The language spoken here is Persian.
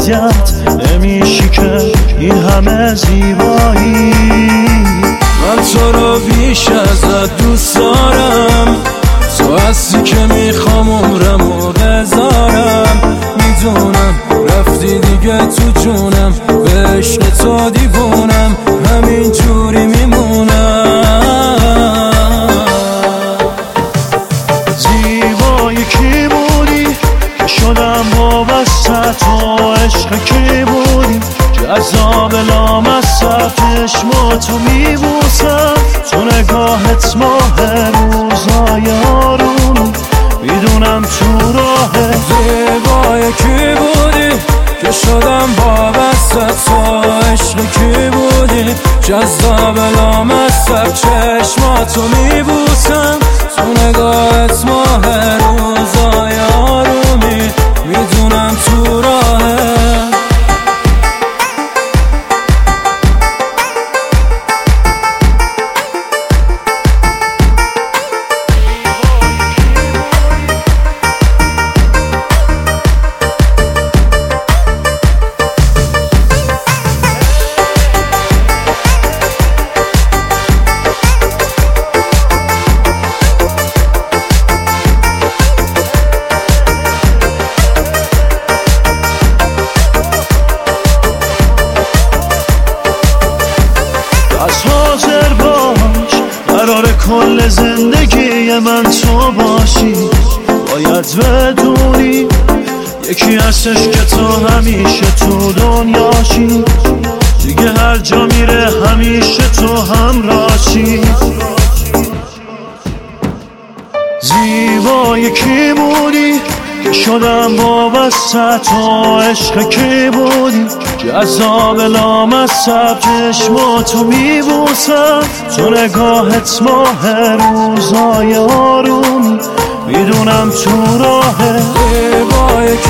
اذیت نمیشی که این همه زیبایی. من تو رو بیش ازت دوست دارم، تو هستی که میخوام عمرمو بذارم. میدونم رفتی دیگه تو جونم، به عشق تو دیوونم، همین جوری میمونم. زیبایی کی بودی که شدم وابسته تو، عشق کی بودی جذاب لامصب، چشماتو میبوسم تو نگاهت ماه روزای آروم، میدونم تو راهه. زیبایی کی بودی که شدم وابسته تو، عشق کی بودی جذاب لامصب، چشماتو میبوسم تو نگاهت ماه روزای آرومی، میدونم تو راهه. حاضر باش قرار کل زندگی من تو باشی، باید بدونی یکی هستش که تو همیشه تو دنیاشی، دیگه هر جا میره همیشه تو همراهشی. زیبایی کی بودی که شدم وابسته تو، عشق کی بودی جذاب لامصب، چشماتو میبوسم تو نگاهت ماه روزای آروم، میدونم تو راهه. زیبایی